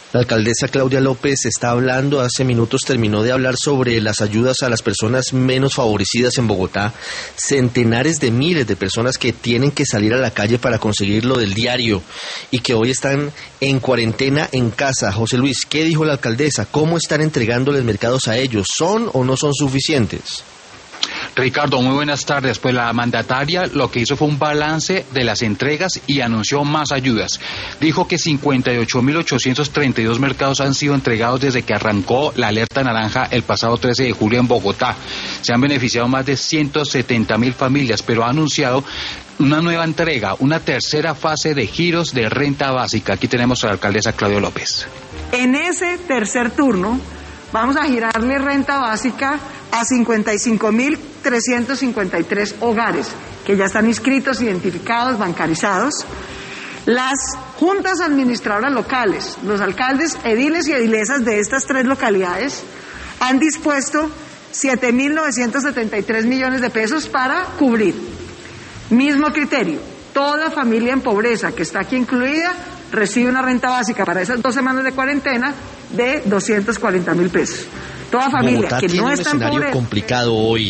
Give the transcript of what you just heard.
La alcaldesa Claudia López está hablando, hace minutos terminó de hablar sobre las ayudas a las personas menos favorecidas en Bogotá. Centenares de miles de personas que tienen que salir a la calle para conseguir lo del diario y que hoy están en cuarentena en casa. José Luis, ¿qué dijo la alcaldesa? ¿Cómo están entregándoles mercados a ellos? ¿Son o no son suficientes? Ricardo, muy buenas tardes. Pues la mandataria lo que hizo fue un balance de las entregas y anunció más ayudas. Dijo que 58.832 mercados han sido entregados desde que arrancó la alerta naranja el pasado 13 de julio en Bogotá. Se han beneficiado más de 170.000 familias, pero ha anunciado una nueva entrega, una tercera fase de giros de renta básica. Aquí tenemos a la alcaldesa Claudia López. En ese tercer turno vamos a girarle renta básica a 55.353 hogares que ya están inscritos, identificados, bancarizados. Las juntas administradoras locales, los alcaldes, ediles y edilesas de estas tres localidades han dispuesto 7.973 millones de pesos para cubrir. Mismo criterio, toda familia en pobreza que está aquí incluida recibe una renta básica para esas 2 semanas de cuarentena de 240.000 pesos. Toda familia Bogotá que no está en pobreza. Tiene un escenario complicado hoy.